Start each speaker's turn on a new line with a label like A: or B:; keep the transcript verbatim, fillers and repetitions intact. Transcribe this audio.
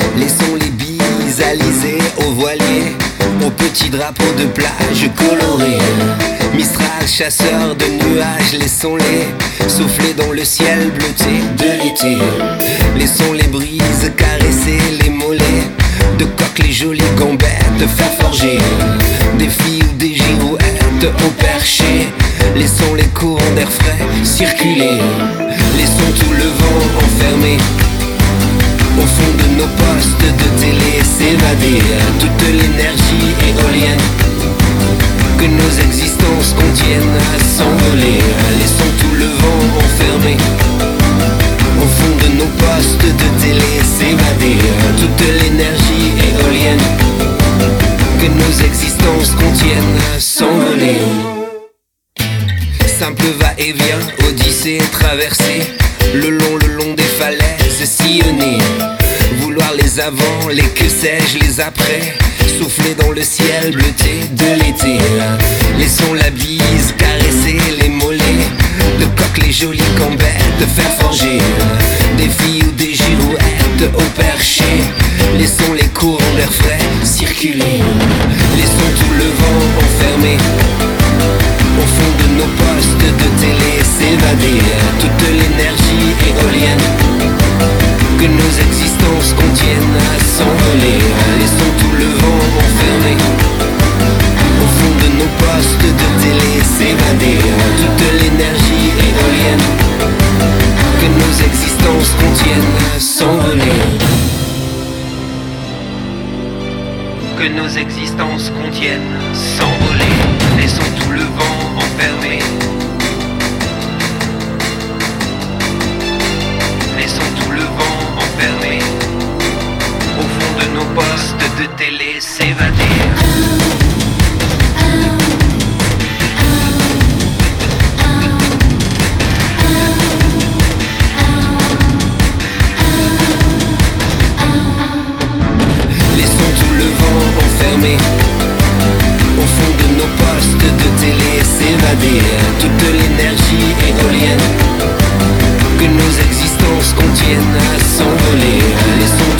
A: Laissons les bises alisées aux voiliers, aux petits drapeaux de plage colorés. Mistral, chasseur de nuages, laissons-les souffler dans le ciel bleuté de l'été. Laissons les brises caresser les mollets de coques, les jolies gambettes faire forger des filles ou des girouettes au perché. Laissons les courants d'air frais circuler. Laissons tout le vent enfermé au fond de nos postes de télé s'évader. Toute l'énergie éolienne que nos existences contiennent à s'envoler. Laissons tout le vent enfermé au fond de nos postes de télé s'évader. Toute l'énergie éolienne que nos existences contiennent à s'envoler. Simple va-et-vient, odyssée traversée, le long, le long des falaises sillonnées. Vouloir les avant, les que sais-je, les après, souffler dans le ciel bleuté de l'été. Laissons la bise caresser les mollets de coques, les jolies gambettes faire forger des filles ou des girouettes au perché. Laissons les courants d'air frais circuler. Laissons tout le vent enfermé au fond de nos postes de télé s'évader. Toute l'énergie éolienne que nos existences contiennent à s'envoler. Laissons tout le vent enfermé au fond de nos postes de télé s'évader. Toute l'énergie éolienne que nos existences contiennent à s'envoler. Que nos existences contiennent s'envoler. Laissons tout le vent enfermé. Laissons tout le vent enfermé au fond de nos postes de télé s'évader. Laissons tout le vent enfermé au fond de nos postes de télé s'évader. Toute l'énergie éolienne que nos existences contiennent à s'envoler. Laissons